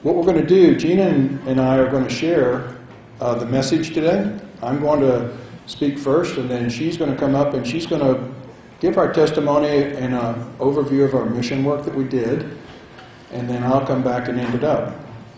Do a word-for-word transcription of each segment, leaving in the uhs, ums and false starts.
What we're going to do, Gina and I are going to share uh, the message today. I'm going to speak first, and then she's going to come up and she's going to give our testimony and an overview of our mission work that we did, and then I'll come back and end it up.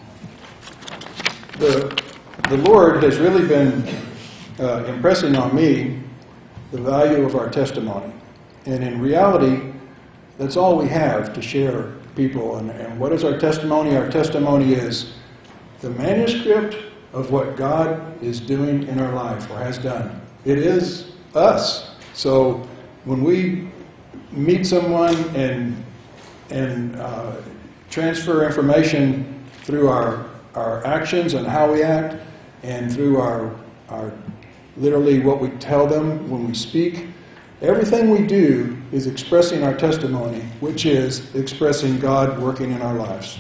The, the Lord has really been uh, impressing on me the value of our testimony. And in reality, that's all we have to share people. And, and what is our testimony? Our testimony is the manuscript of what God is doing in our life or has done. It is us. So when we meet someone and and uh, transfer information through our our actions and how we act, and through our our literally what we tell them when we speak, everything we do is expressing our testimony, which is expressing God working in our lives.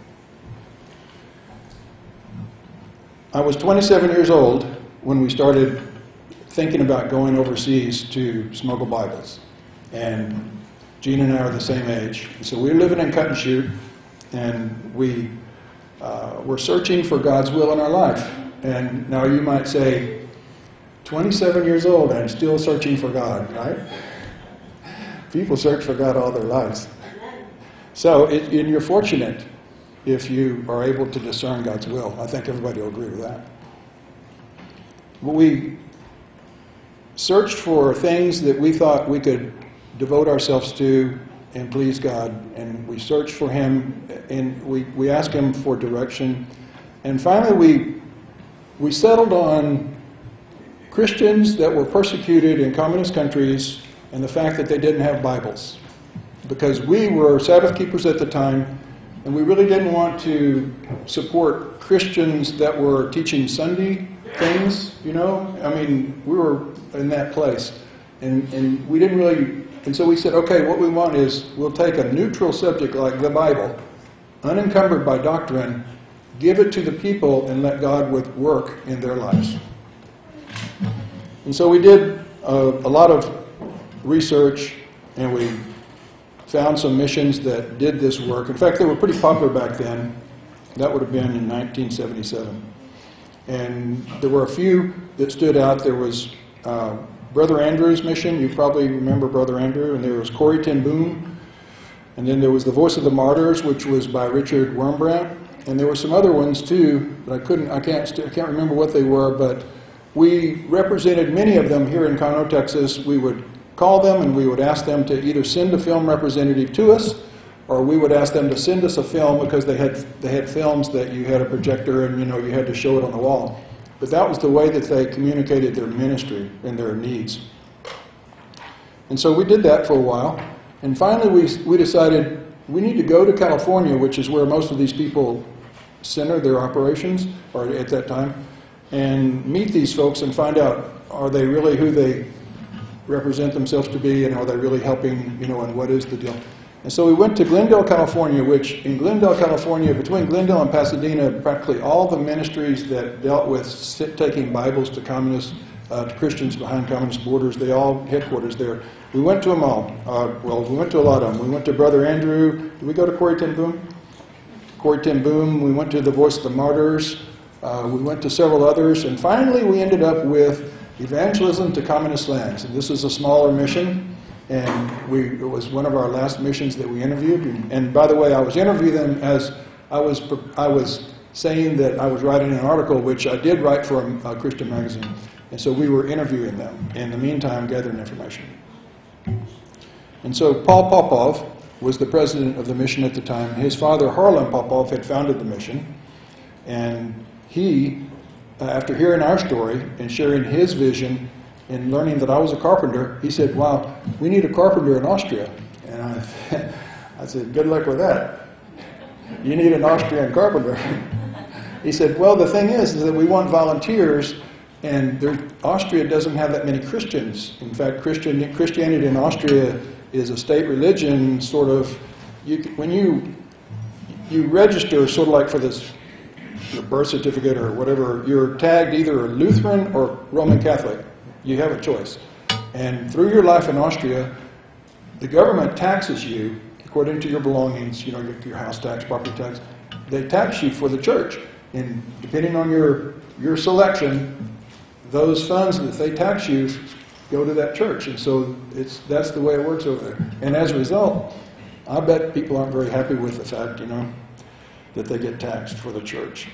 I was twenty-seven years old when we started thinking about going overseas to smuggle Bibles. And Gina and I are the same age. So we were living in Cut and Shoot, and we uh, were searching for God's will in our life. And now you might say, twenty-seven years old and still searching for God, right? People search for God all their lives. So it, and you're fortunate if you are able to discern God's will. I think everybody will agree with that. But we searched for things that we thought we could devote ourselves to and please God. And we searched for Him, and we, we asked Him for direction. And finally we we settled on Christians that were persecuted in communist countries and the fact that they didn't have Bibles. Because we were Sabbath keepers at the time, and we really didn't want to support Christians that were teaching Sunday things, you know? I mean, we were in that place. And, and we didn't really, and so we said, okay, what we want is we'll take a neutral subject like the Bible, unencumbered by doctrine, give it to the people and let God work in their lives. And so we did a, a lot of research, and we found some missions that did this work. In fact, they were pretty popular back then. That would have been in nineteen seventy-seven. And there were a few that stood out. There was uh, Brother Andrew's mission. You probably remember Brother Andrew. And there was Corrie ten Boom. And then there was The Voice of the Martyrs, which was by Richard Wurmbrand. And there were some other ones too, but I couldn't, I can't, I can't remember what they were. But we represented many of them here in Conroe, Texas. We would call them and we would ask them to either send a film representative to us, or we would ask them to send us a film because they had they had films that you had a projector and you know you had to show it on the wall. But that was the way that they communicated their ministry and their needs. And so we did that for a while, and finally we we decided we need to go to California, which is where most of these people center their operations, or at that time, and meet these folks and find out, are they really who they represent themselves to be, and are they really helping, you know, and what is the deal? And so we went to Glendale, California, which in Glendale, California, between Glendale and Pasadena, practically all the ministries that dealt with taking Bibles to communists, uh, to Christians behind communist borders, they all headquarters there. We went to them all. Uh, well, we went to a lot of them. We went to Brother Andrew. Did we go to Corrie ten Boom? Corrie ten Boom. We went to The Voice of the Martyrs. Uh, we went to several others. And finally, we ended up with Evangelism to Communist Lands. And this is a smaller mission, and we, it was one of our last missions that we interviewed. And, and by the way, I was interviewing them as I was I was saying that I was writing an article, which I did write for a, a Christian magazine. And so we were interviewing them, in the meantime gathering information. And so Paul Popov was the president of the mission at the time. His father, Harlan Popov, had founded the mission, and he, after hearing our story and sharing his vision and learning that I was a carpenter, he said, wow, we need a carpenter in Austria. And I, I said, good luck with that. You need an Austrian carpenter. He said, well, the thing is, is that we want volunteers, and there, Austria doesn't have that many Christians. In fact, Christian, Christianity in Austria is a state religion, sort of. You, when you, you register, sort of like for this your birth certificate or whatever, you're tagged either Lutheran or Roman Catholic. You have a choice. And through your life in Austria, the government taxes you according to your belongings, you know, your, your house tax, property tax. they tax you for the church. And depending on your, your selection, those funds that they tax you go to that church. And so it's, that's the way it works over there. And as a result, I bet people aren't very happy with the fact, you know, that they get taxed for the church.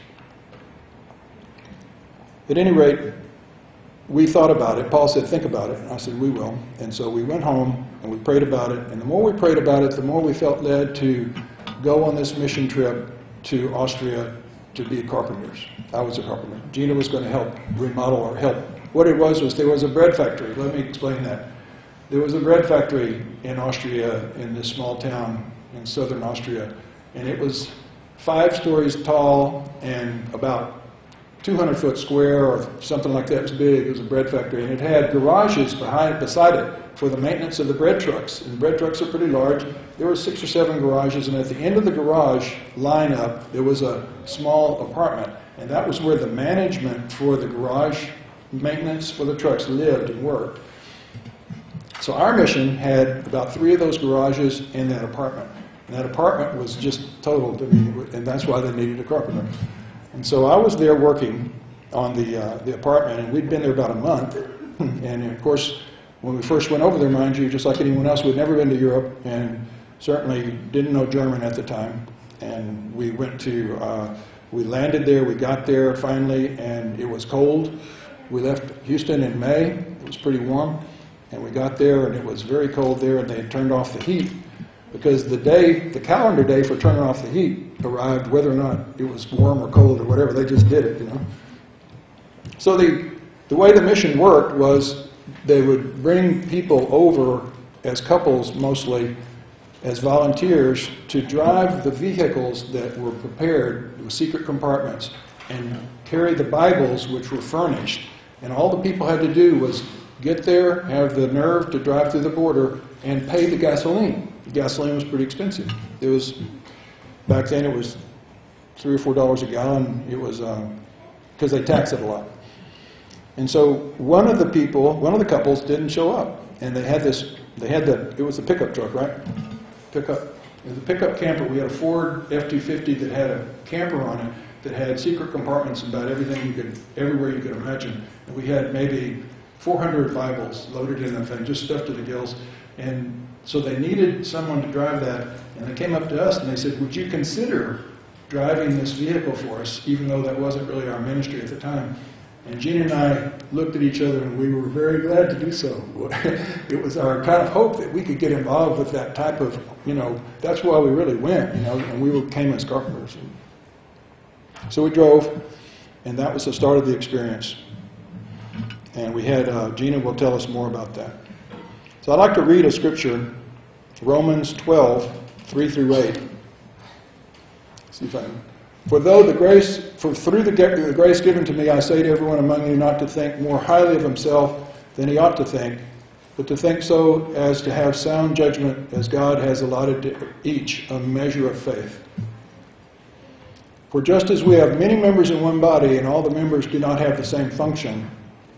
At any rate, we thought about it. Paul said, think about it. And I said, we will. And so we went home and we prayed about it. And the more we prayed about it, the more we felt led to go on this mission trip to Austria to be carpenters. I was a carpenter. Gina was going to help remodel or help. What it was was there was a bread factory. Let me explain that. There was a bread factory in Austria, in this small town in southern Austria. And it was five stories tall and about two hundred foot square or something like that. It was big. It was a bread factory. And it had garages behind, beside it for the maintenance of the bread trucks. And bread trucks are pretty large. There were six or seven garages. And at the end of the garage lineup, there was a small apartment. And that was where the management for the garage maintenance for the trucks lived and worked. So our mission had about three of those garages in that apartment. And that apartment was just totaled. I mean, and that's why they needed a carpenter. And so I was there working on the, uh, the apartment, and we'd been there about a month. And of course, when we first went over there, mind you, just like anyone else, we'd never been to Europe and certainly didn't know German at the time. And we went to, uh, we landed there, we got there finally, and it was cold. We left Houston in May. It was pretty warm. And we got there, and it was very cold there, and they had turned off the heat. Because the day, the calendar day for turning off the heat arrived, whether or not it was warm or cold or whatever, they just did it, you know. So the, the way the mission worked was they would bring people over as couples mostly, as volunteers, to drive the vehicles that were prepared with secret compartments and carry the Bibles which were furnished. And all the people had to do was get there, have the nerve to drive through the border, and pay the gasoline. The gasoline was pretty expensive. It was, back then it was three or four dollars a gallon. It was, because um, they tax it a lot. And so one of the people, one of the couples didn't show up. And they had this, they had the, it was a pickup truck, right? Pickup. It was a pickup camper. We had a Ford F two fifty that had a camper on it that had secret compartments about everything you could, everywhere you could imagine. And we had maybe four hundred Bibles loaded in that thing, just stuffed to the gills. And so they needed someone to drive that, and they came up to us and they said, would you consider driving this vehicle for us, even though that wasn't really our ministry at the time? And Gina and I looked at each other, and we were very glad to do so. It was our kind of hope that we could get involved with that type of, you know, that's why we really went, you know, and we came as carpenters. So we drove, and that was the start of the experience. And we had, uh, Gina will tell us more about that. So I'd like to read a scripture, Romans twelve, three through eight. Let's see if I can. For though the grace, for through the, the grace given to me, I say to everyone among you not to think more highly of himself than he ought to think, but to think so as to have sound judgment, as God has allotted to each a measure of faith. For just as we have many members in one body, and all the members do not have the same function,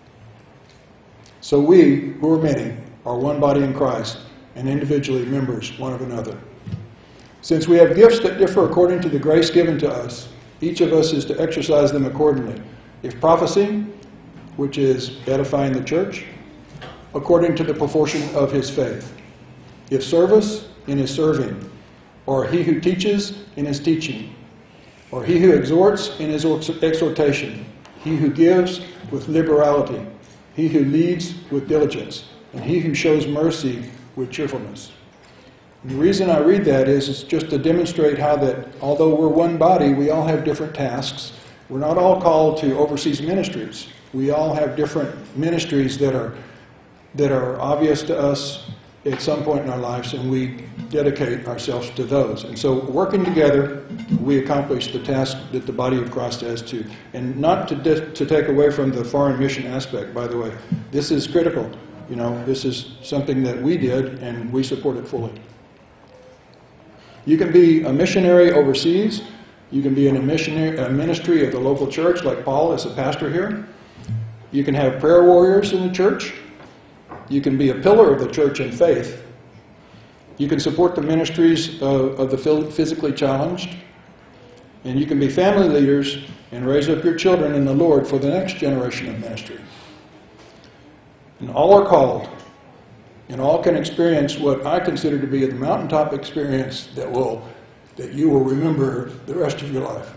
so we, who are many, are one body in Christ, and individually members one of another. Since we have gifts that differ according to the grace given to us, each of us is to exercise them accordingly. If prophecy, which is edifying the church, according to the proportion of his faith. If service, in his serving. Or he who teaches, in his teaching. Or he who exhorts, in his exhortation. He who gives, with liberality. He who leads, with diligence. And he who shows mercy, with cheerfulness. And the reason I read that is it's just to demonstrate how that although we're one body, we all have different tasks. We're not all called to overseas ministries. We all have different ministries that are that are obvious to us at some point in our lives, and we dedicate ourselves to those. And so working together, we accomplish the task that the body of Christ has to. And not to, di- to take away from the foreign mission aspect, by the way. This is critical. You know, this is something that we did, and we support it fully. You can be a missionary overseas. You can be in a, missionary, a ministry of the local church, like Paul is a pastor here. You can have prayer warriors in the church. You can be a pillar of the church in faith. You can support the ministries of, of the physically challenged. And you can be family leaders and raise up your children in the Lord for the next generation of ministry. And all are called, and all can experience what I consider to be the mountaintop experience that will that you will remember the rest of your life.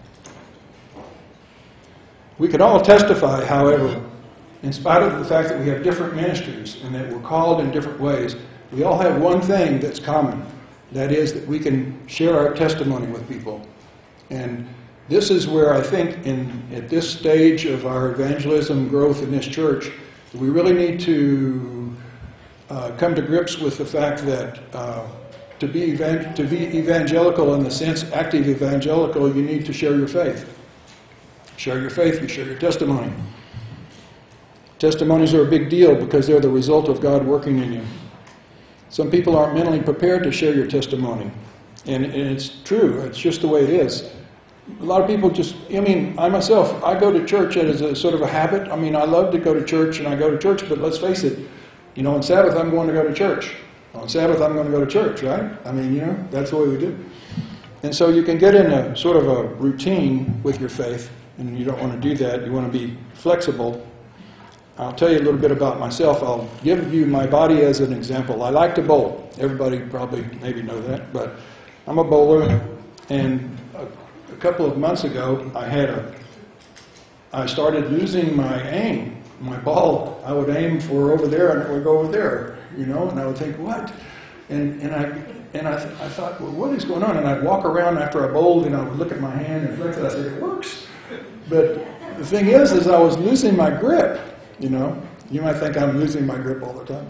We can all testify, however, in spite of the fact that we have different ministries and that we're called in different ways, we all have one thing that's common. That is that we can share our testimony with people. And this is where I think in at this stage of our evangelism growth in this church, we really need to uh, come to grips with the fact that uh, to be, evan- to be evangelical in the sense, active evangelical, you need to share your faith. Share your faith, you share your testimony. Testimonies are a big deal because they're the result of God working in you. Some people aren't mentally prepared to share your testimony. And, and it's true, it's just the way it is. A lot of people just, I mean, I myself, I go to church as a sort of a habit. I mean, I love to go to church and I go to church, but let's face it, you know, on Sabbath I'm going to go to church. On Sabbath I'm going to go to church, right? I mean, you know, that's the way we do. And so you can get in a sort of a routine with your faith, and you don't want to do that. You want to be flexible. I'll tell you a little bit about myself. I'll give you my body as an example. I like to bowl. Everybody probably maybe know that, but I'm a bowler, and a, a couple of months ago I had a, I started losing my aim. My ball, I would aim for over there and it would go over there, you know, and I would think, what? And and I and I, th- I thought, well, what is going on? And I'd walk around after I bowled and I would look at my hand and flex it. I said, it works. But the thing is, is I was losing my grip, you know. You might think I'm losing my grip all the time.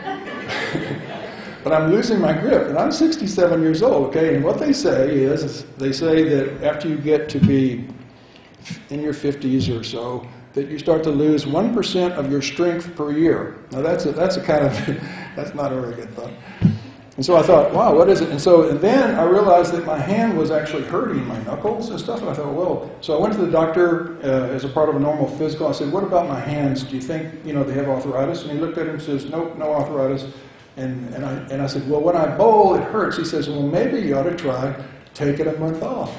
But I'm losing my grip, and I'm sixty-seven years old, okay? And what they say is, is they say that after you get to be in your fifties or so, that you start to lose one percent of your strength per year. Now that's a, that's a kind of, that's not a very good thought. And so I thought, wow, what is it? And so and then I realized that my hand was actually hurting, my knuckles and stuff, and I thought, well, so I went to the doctor uh, as a part of a normal physical. I said, what about my hands? Do you think, you know, they have arthritis? And he looked at it and says, nope, no arthritis. And, and, I, and I said, well, when I bowl, it hurts. He says, well, maybe you ought to try taking a month off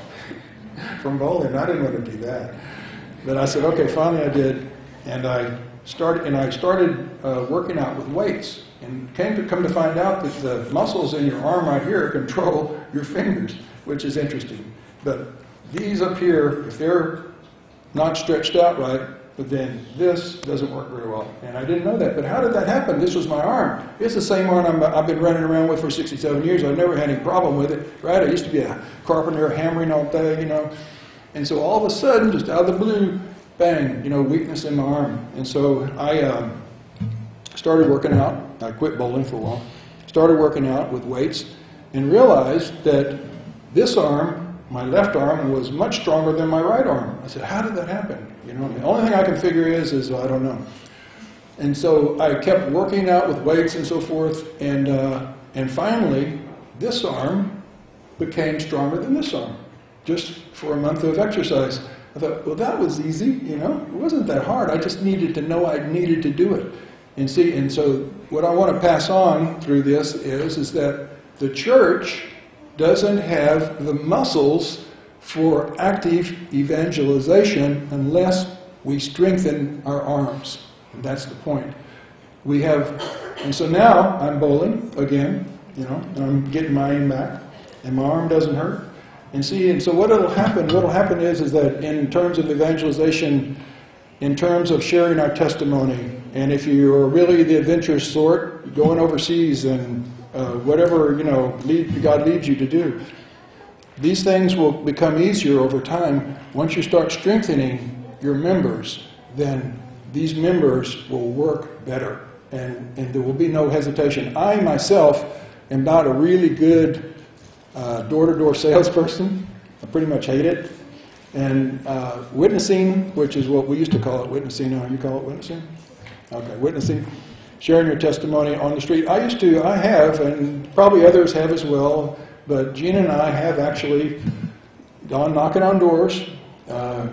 from bowling. I didn't want to do that. But I said, okay, finally I did, and I started, and I started uh, working out with weights, and came to come to find out that the muscles in your arm right here control your fingers, which is interesting. But these up here, if they're not stretched out right, but then this doesn't work very well. And I didn't know that. But how did that happen? This was my arm. It's the same arm I'm, I've been running around with for sixty-seven years. I've never had any problem with it, right? I used to be a carpenter, hammering all day, you know. And so all of a sudden, just out of the blue, bang, you know, weakness in my arm. And so I um, started working out. I quit bowling for a while. Started working out with weights and realized that this arm, my left arm, was much stronger than my right arm. I said, how did that happen? You know, the only thing I can figure is, is I don't know. And so I kept working out with weights and so forth, and uh, and finally, this arm became stronger than this arm, just for a month of exercise. I thought, well, that was easy, you know. It wasn't that hard. I just needed to know I needed to do it. And see, and so what I want to pass on through this is, is that the church doesn't have the muscles for active evangelization unless we strengthen our arms. And that's the point. We have, and so now I'm bowling again, you know, and I'm getting my aim back, and my arm doesn't hurt. And see, and so what will happen, what will happen is, is that in terms of evangelization, in terms of sharing our testimony, and if you're really the adventurous sort, going overseas and uh, whatever, you know, lead, God leads you to do, these things will become easier over time. Once you start strengthening your members, then these members will work better, and, and there will be no hesitation. I myself am not a really good uh, door-to-door salesperson. I pretty much hate it. And uh, witnessing, which is what we used to call it, witnessing, how you call it witnessing? Okay, witnessing, sharing your testimony on the street. I used to, I have, and probably others have as well, but Gina and I have actually gone knocking on doors. Uh,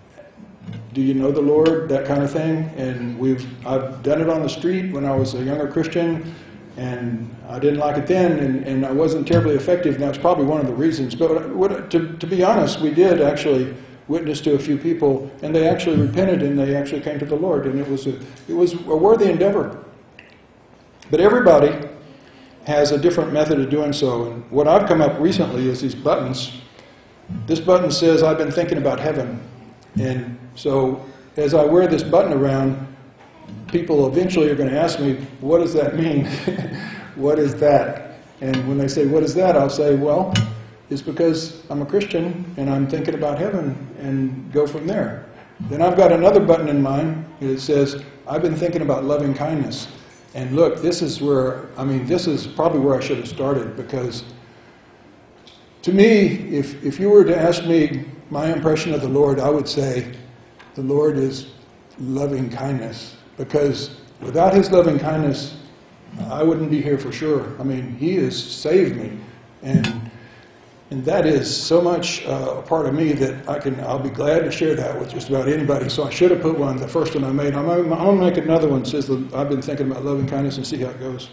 do you know the Lord? That kind of thing. And we've, I've done it on the street when I was a younger Christian. And I didn't like it then, and, and I wasn't terribly effective, and that was probably one of the reasons. But what, to, to be honest, we did actually witness to a few people, and they actually repented, and they actually came to the Lord, and it was a, it was a worthy endeavor. But everybody has a different method of doing so, and what I've come up recently is these buttons. This button says, I've been thinking about heaven. And so as I wear this button around, people eventually are going to ask me, what does that mean? What is that? And when they say, what is that? I'll say, well, it's because I'm a Christian and I'm thinking about heaven, and go from there. Then I've got another button in mind that says, I've been thinking about loving kindness. And look, this is where, I mean, this is probably where I should have started, because to me, if, if you were to ask me my impression of the Lord, I would say the Lord is loving kindness. Because without His loving kindness, I wouldn't be here for sure. I mean, He has saved me. And and that is so much uh, a part of me that I can, I'll be glad to share that with just about anybody. So I should have put one, the first one I made. I'm, I'm going to make another one that says, I've been thinking about loving kindness, and see how it goes.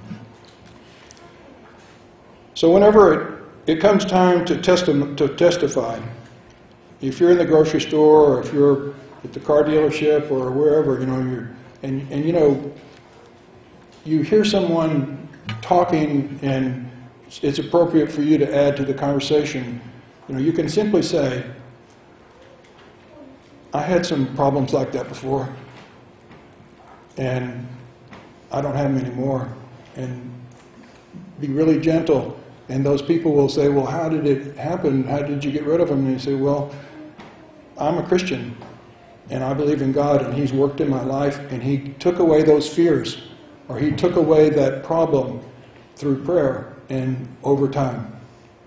So whenever it, it comes time to, testi- to testify, if you're in the grocery store, or if you're at the car dealership, or wherever, you know, you're, and, and you know, you hear someone talking and it's appropriate for you to add to the conversation, you know, you can simply say, I had some problems like that before, and I don't have them anymore. And be really gentle. And those people will say, well, how did it happen? How did you get rid of them? And you say, well, I'm a Christian, and I believe in God, and He's worked in my life, and He took away those fears, or He took away that problem through prayer and over time.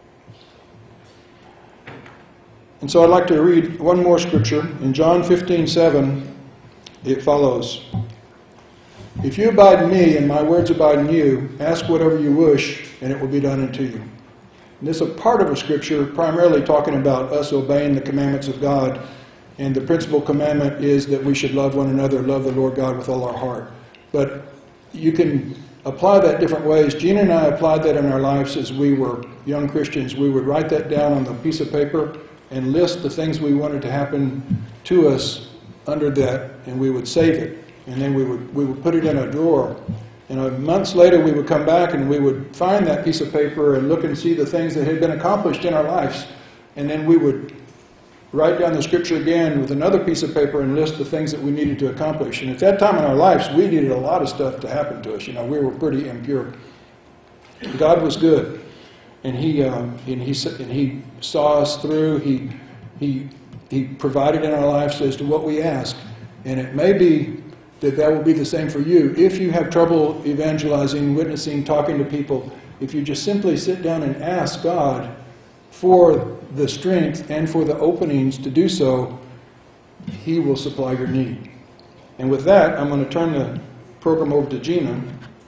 And so I'd like to read one more scripture. In John fifteen seven, it follows, if you abide in me and my words abide in you, ask whatever you wish, and it will be done unto you. And this is a part of a scripture primarily talking about us obeying the commandments of God. And the principal commandment is that we should love one another, love the Lord God with all our heart. But you can apply that different ways. Gina and I applied that in our lives as we were young Christians. We would write that down on a piece of paper and list the things we wanted to happen to us under that, and we would save it. And then we would we would put it in a drawer. And uh, months later we would come back and we would find that piece of paper and look and see the things that had been accomplished in our lives. And then we would write down the scripture again with another piece of paper and list the things that we needed to accomplish. And at that time in our lives, we needed a lot of stuff to happen to us. You know, we were pretty impure. God was good, and He um, and He and He saw us through. He He He provided in our lives as to what we ask, and it may be that that will be the same for you. If you have trouble evangelizing, witnessing, talking to people, if you just simply sit down and ask God for the strength and for the openings to do so, He will supply your need. And with that, I'm going to turn the program over to Gina,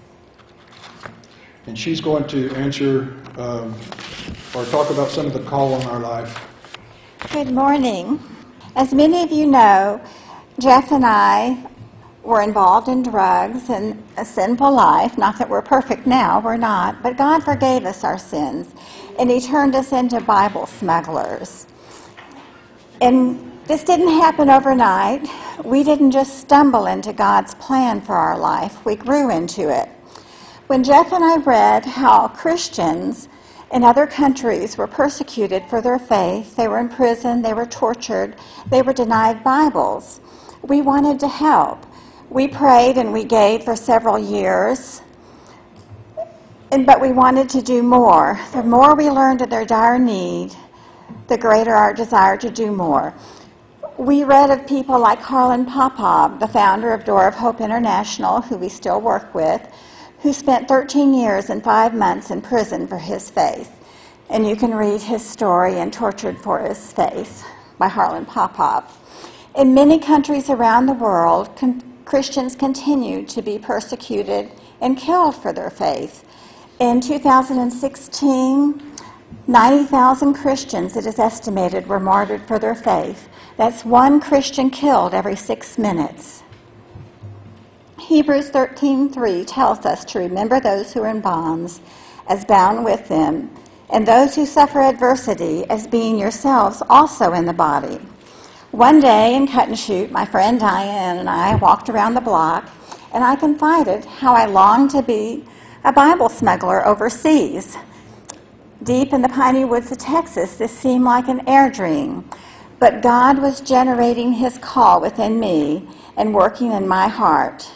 and she's going to answer um, or talk about some of the call on our life. Good morning. As many of you know, Jeff and I were involved in drugs and a sinful life. Not that we're perfect now, we're not, but God forgave us our sins, and He turned us into Bible smugglers. And this didn't happen overnight. We didn't just stumble into God's plan for our life. We grew into it. When Jeff and I read how Christians in other countries were persecuted for their faith, they were in prison, they were tortured, they were denied Bibles, we wanted to help. We prayed and we gave for several years, and, but we wanted to do more. The more we learned of their dire need, the greater our desire to do more. We read of people like Harlan Popov, the founder of Door of Hope International, who we still work with, who spent thirteen years and five months in prison for his faith. And you can read his story in Tortured for His Faith by Harlan Popov. In many countries around the world, con- Christians continue to be persecuted and killed for their faith. In two thousand sixteen, ninety thousand Christians, it is estimated, were martyred for their faith. That's one Christian killed every six minutes. Hebrews thirteen three tells us to remember those who are in bonds as bound with them, and those who suffer adversity as being yourselves also in the body. One day in Cut and Shoot, my friend Diane and I walked around the block, and I confided how I longed to be a Bible smuggler overseas. Deep in the piney woods of Texas, this seemed like an air dream, but God was generating his call within me and working in my heart.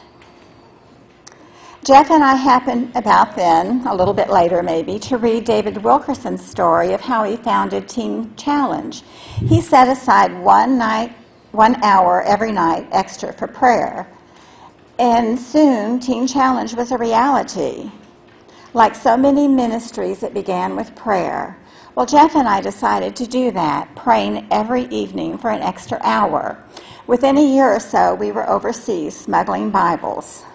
Jeff and I happened about then, a little bit later maybe, to read David Wilkerson's story of how he founded Teen Challenge. He set aside one night, one hour every night extra for prayer. And soon, Teen Challenge was a reality. Like so many ministries, it began with prayer. Well, Jeff and I decided to do that, praying every evening for an extra hour. Within a year or so, we were overseas smuggling Bibles.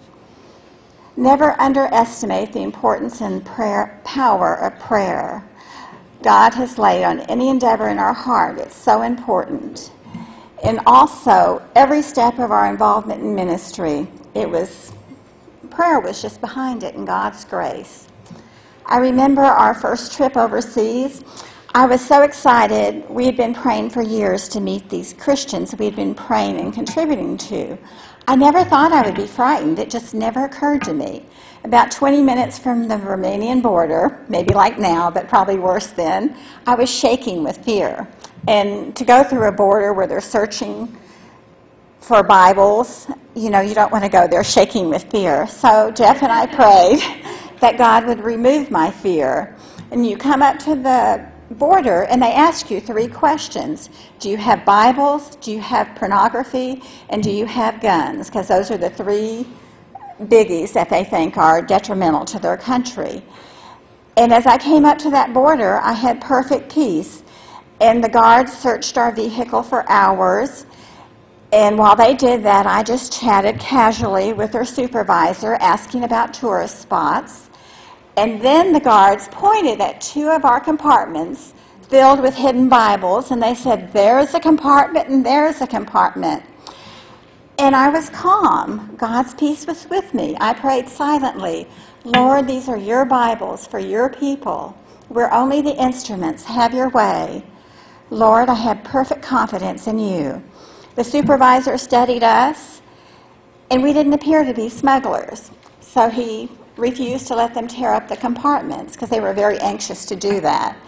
Never underestimate the importance and prayer, power of prayer. God has laid on any endeavor in our heart. It's so important. And also, every step of our involvement in ministry, it was, prayer was just behind it in God's grace. I remember our first trip overseas. I was so excited. We had been praying for years to meet these Christians we had been praying and contributing to. I never thought I would be frightened. It just never occurred to me. About twenty minutes from the Romanian border, maybe like now, but probably worse then, I was shaking with fear. And to go through a border where they're searching for Bibles, you know, you don't want to go there shaking with fear. So Jeff and I prayed that God would remove my fear. And you come up to the border and they ask you three questions. Do you have Bibles? Do you have pornography? And do you have guns? Because those are the three biggies that they think are detrimental to their country. And as I came up to that border, I had perfect peace. And the guards searched our vehicle for hours. And while they did that, I just chatted casually with their supervisor, asking about tourist spots. And then the guards pointed at two of our compartments filled with hidden Bibles, and they said, there's a compartment and there's a compartment. And I was calm. God's peace was with me. I prayed silently, Lord, these are your Bibles for your people. We're only the instruments. Have your way. Lord, I have perfect confidence in you. The supervisor studied us, and we didn't appear to be smugglers. So he refused to let them tear up the compartments because they were very anxious to do that.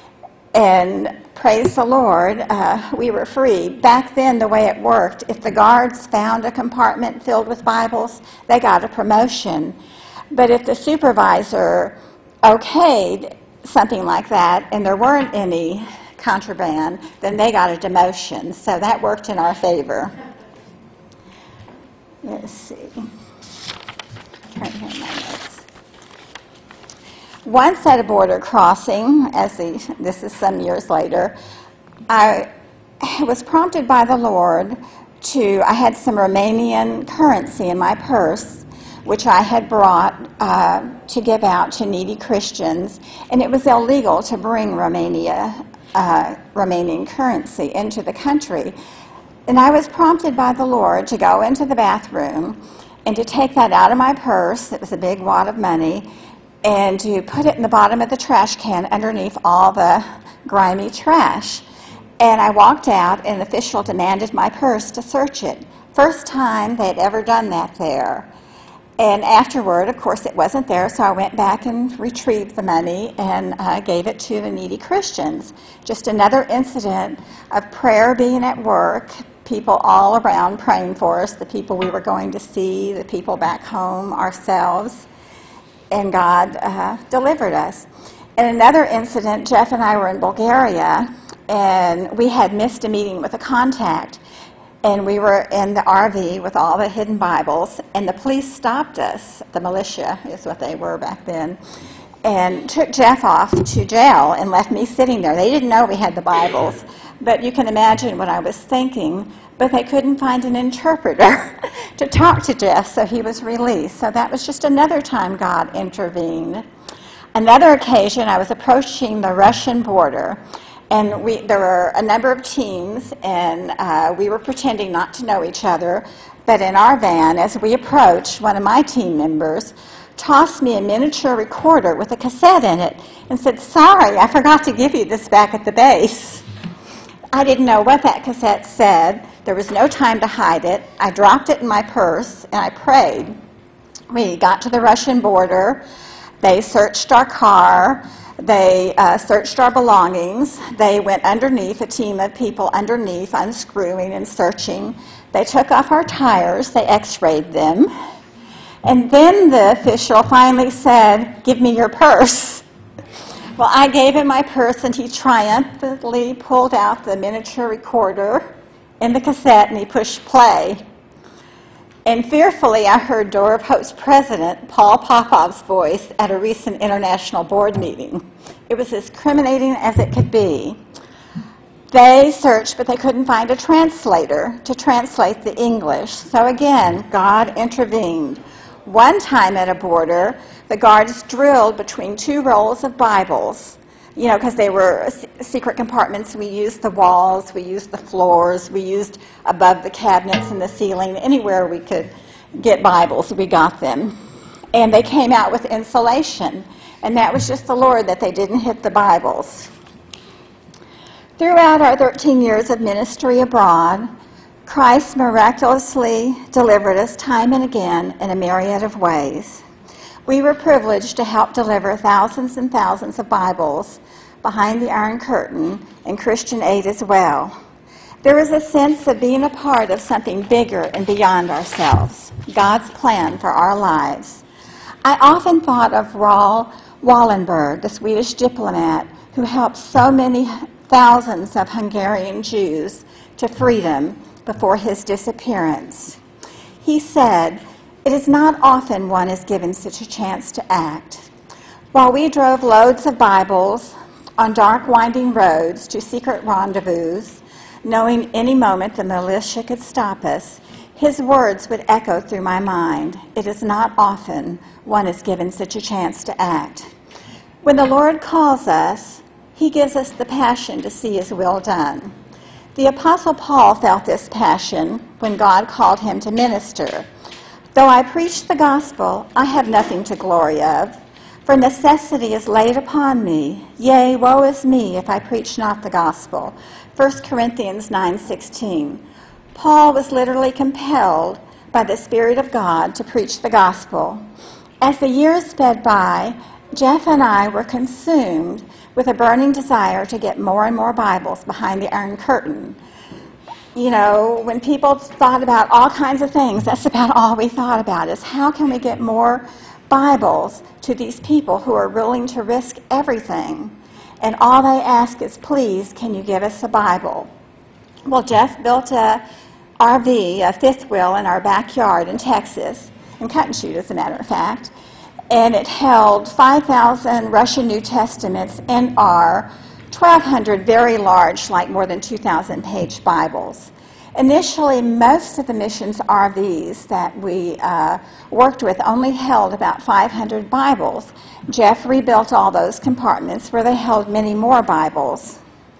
And praise the Lord, uh, we were free. Back then, the way it worked, if the guards found a compartment filled with Bibles, they got a promotion. But if the supervisor okayed something like that and there weren't any contraband, then they got a demotion. So that worked in our favor. Let's see. Trying to hear my notes. Once at a border crossing, as the, this is some years later, I was prompted by the Lord to, I had some Romanian currency in my purse, which I had brought uh, to give out to needy Christians, and it was illegal to bring Romania, uh, Romanian currency into the country. And I was prompted by the Lord to go into the bathroom and to take that out of my purse, it was a big wad of money, and to put it in the bottom of the trash can underneath all the grimy trash. And I walked out, and an official demanded my purse to search it. First time they'd ever done that there. And afterward, of course, it wasn't there, so I went back and retrieved the money and uh, gave it to the needy Christians. Just another incident of prayer being at work, people all around praying for us, the people we were going to see, the people back home, ourselves, and God uh, delivered us. In another incident, Jeff and I were in Bulgaria, and we had missed a meeting with a contact, and we were in the R V with all the hidden Bibles, and the police stopped us, the militia is what they were back then, and took Jeff off to jail and left me sitting there. They didn't know we had the Bibles, but you can imagine what I was thinking, but they couldn't find an interpreter to talk to Jeff, so he was released. So that was just another time God intervened. Another occasion, I was approaching the Russian border, And we, there were a number of teams, and uh, we were pretending not to know each other. But in our van, as we approached, one of my team members tossed me a miniature recorder with a cassette in it and said, "Sorry, I forgot to give you this back at the base." I didn't know what that cassette said. There was no time to hide it. I dropped it in my purse, and I prayed. We got to the Russian border. They searched our car. They uh, searched our belongings. They went underneath, a team of people underneath, unscrewing and searching. They took off our tires. They x-rayed them. And then the official finally said, "Give me your purse." Well, I gave him my purse, and he triumphantly pulled out the miniature recorder and the cassette, and he pushed play. And fearfully, I heard Door of Hope's president, Paul Popov's voice at a recent international board meeting. It was as criminating as it could be. They searched, but they couldn't find a translator to translate the English. So again, God intervened. One time at a border, the guards drilled between two rolls of Bibles, you know, because they were secret compartments. We used the walls, we used the floors, we used above the cabinets and the ceiling. Anywhere we could get Bibles, we got them. And they came out with insulation, and that was just the Lord that they didn't hit the Bibles. Throughout our thirteen years of ministry abroad, Christ miraculously delivered us time and again in a myriad of ways. We were privileged to help deliver thousands and thousands of Bibles behind the Iron Curtain and Christian Aid as well. There was a sense of being a part of something bigger and beyond ourselves, God's plan for our lives. I often thought of Raoul Wallenberg, the Swedish diplomat who helped so many thousands of Hungarian Jews to freedom before his disappearance. He said, "It is not often one is given such a chance to act." While we drove loads of Bibles on dark, winding roads to secret rendezvous, knowing any moment the militia could stop us, his words would echo through my mind, "It is not often one is given such a chance to act." When the Lord calls us, he gives us the passion to see his will done. The Apostle Paul felt this passion when God called him to minister. "Though I preach the gospel, I have nothing to glory of, for necessity is laid upon me. Yea, woe is me if I preach not the gospel." First Corinthians nine sixteen. Paul was literally compelled by the Spirit of God to preach the gospel. As the years sped by, Jeff and I were consumed with a burning desire to get more and more Bibles behind the Iron Curtain. You know, when people thought about all kinds of things, that's about all we thought about, is how can we get more Bibles to these people who are willing to risk everything? And all they ask is, "Please, can you give us a Bible?" Well, Jeff built a R V, a fifth wheel, in our backyard in Texas, in Cut and Shoot, as a matter of fact, and it held five thousand Russian New Testaments and our twelve hundred very large, like more than two thousand page Bibles. Initially, most of the missions R Vs that we uh, worked with only held about five hundred Bibles. Jeff rebuilt all those compartments where they held many more Bibles.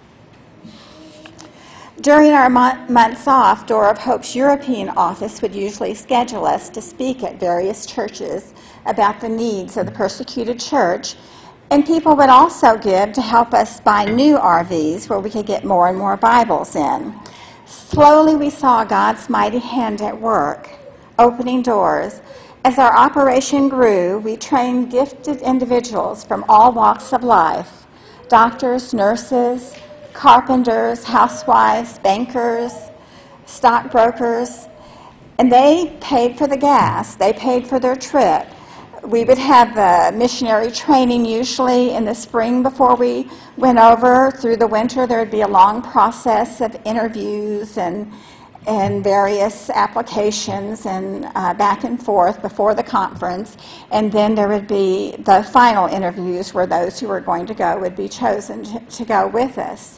During our mon- months off, Door of Hope's European office would usually schedule us to speak at various churches about the needs of the persecuted church, and people would also give to help us buy new R Vs where we could get more and more Bibles in. Slowly we saw God's mighty hand at work, opening doors. As our operation grew, we trained gifted individuals from all walks of life, doctors, nurses, carpenters, housewives, bankers, stockbrokers, and they paid for the gas. They paid for their trip. We would have the missionary training usually in the spring before we went over. Through the winter, there would be a long process of interviews and and various applications and uh, back and forth before the conference. And then there would be the final interviews where those who were going to go would be chosen to, to go with us.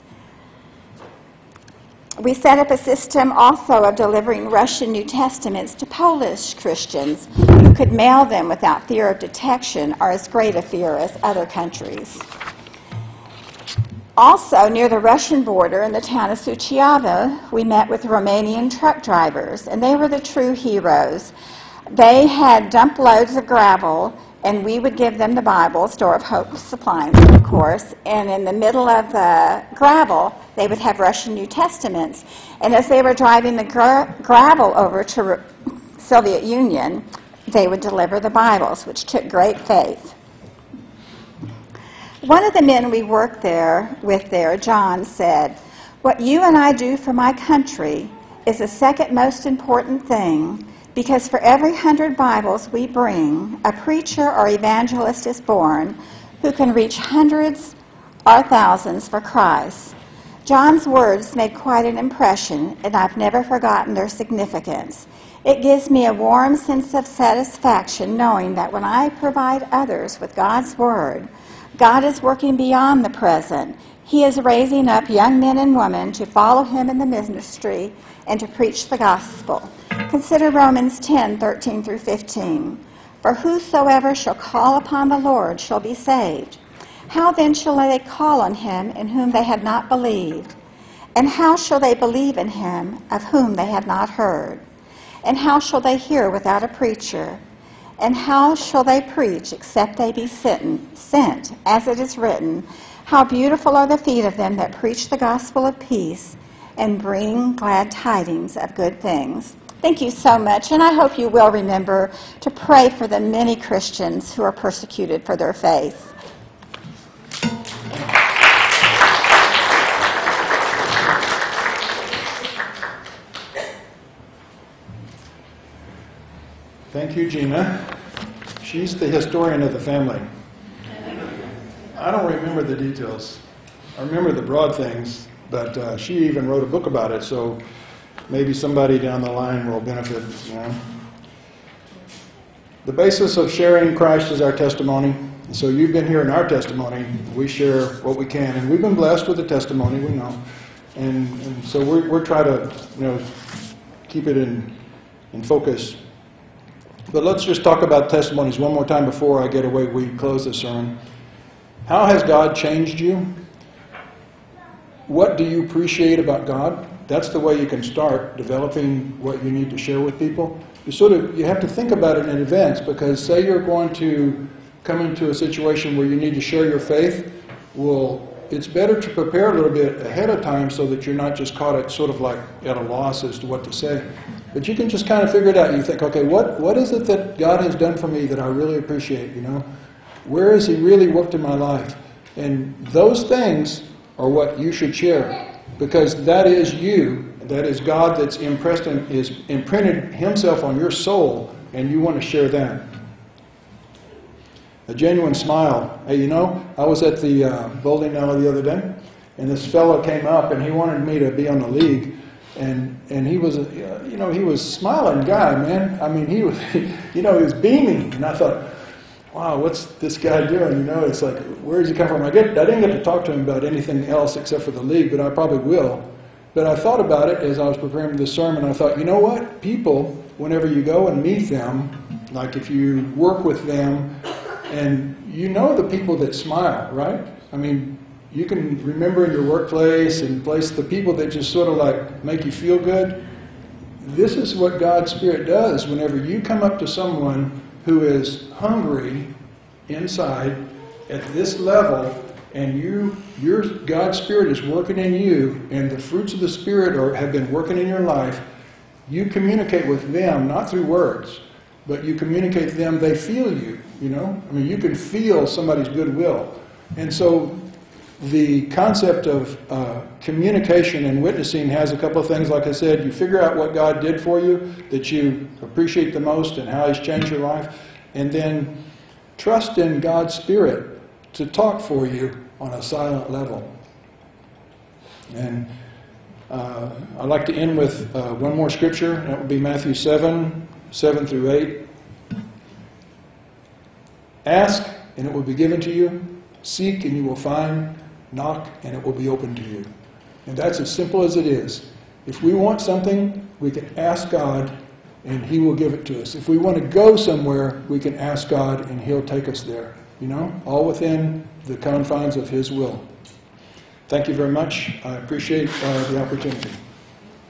We set up a system also of delivering Russian New Testaments to Polish Christians who could mail them without fear of detection or as great a fear as other countries. Also, near the Russian border in the town of Suceava, we met with Romanian truck drivers, and they were the true heroes. They had dump loads of gravel, and we would give them the Bible, Store of Hope supplying them, of course, and in the middle of the gravel, they would have Russian New Testaments. And as they were driving the gra- gravel over to Re- Soviet Union, they would deliver the Bibles, which took great faith. One of the men we worked there with there, John, said, "What you and I do for my country is the second most important thing, because for every hundred Bibles we bring, a preacher or evangelist is born who can reach hundreds or thousands for Christ." John's words made quite an impression, and I've never forgotten their significance. It gives me a warm sense of satisfaction knowing that when I provide others with God's Word, God is working beyond the present. He is raising up young men and women to follow Him in the ministry and to preach the gospel. Consider Romans ten, thirteen through fifteen. "For whosoever shall call upon the Lord shall be saved. How then shall they call on Him in whom they had not believed? And how shall they believe in Him of whom they had not heard? And how shall they hear without a preacher? And how shall they preach except they be sent, sent, as it is written, how beautiful are the feet of them that preach the gospel of peace and bring glad tidings of good things." Thank you so much, and I hope you will remember to pray for the many Christians who are persecuted for their faith. Thank you, Gina. She's the historian of the family. I don't remember the details. I remember the broad things, but uh, she even wrote a book about it, so maybe somebody down the line will benefit. You know? The basis of sharing Christ is our testimony. So you've been hearing our testimony. We share what we can, and we've been blessed with the testimony, we know. And, and so we're, we're trying to, you know, keep it in, in focus. But let's just talk about testimonies one more time before I get away. We close this sermon. How has God changed you? What do you appreciate about God? That's the way you can start developing what you need to share with people. You sort of you have to think about it in advance, because say you're going to come into a situation where you need to share your faith. Well, it's better to prepare a little bit ahead of time so that you're not just caught at sort of like at a loss as to what to say. But you can just kind of figure it out. You think, okay, what, what is it that God has done for me that I really appreciate, you know? Where has He really worked in my life? And those things are what you should share, because that is you. That is God that's impressed and is imprinted Himself on your soul, and you want to share that. A genuine smile. Hey, you know, I was at the uh, bowling alley the other day, and this fellow came up, and he wanted me to be on the league. And and he was, a, you know, he was a smiling guy, man. I mean, he was, you know, he was beaming. And I thought, wow, what's this guy doing? You know, it's like, where does he come from? I get, I didn't get to talk to him about anything else except for the league, but I probably will. But I thought about it as I was preparing this sermon. I thought, you know what? People, whenever you go and meet them, like if you work with them, and you know the people that smile, right? I mean, you can remember in your workplace and place the people that just sort of like make you feel good. This is what God's Spirit does whenever you come up to someone who is hungry inside at this level, and you, your God's Spirit is working in you, and the fruits of the Spirit are, have been working in your life. You communicate with them, not through words, but you communicate with them. They feel you, you know? I mean, you can feel somebody's goodwill. And so the concept of uh, communication and witnessing has a couple of things. Like I said, you figure out what God did for you that you appreciate the most and how He's changed your life, and then trust in God's Spirit to talk for you on a silent level. And uh, I'd like to end with uh, one more scripture. That would be Matthew seven, seven through eight. Ask, and it will be given to you. Seek, and you will find. Knock, and it will be open to you. And that's as simple as it is. If we want something, we can ask God, and He will give it to us. If we want to go somewhere, we can ask God, and He'll take us there. You know, all within the confines of His will. Thank you very much. I appreciate uh, the opportunity.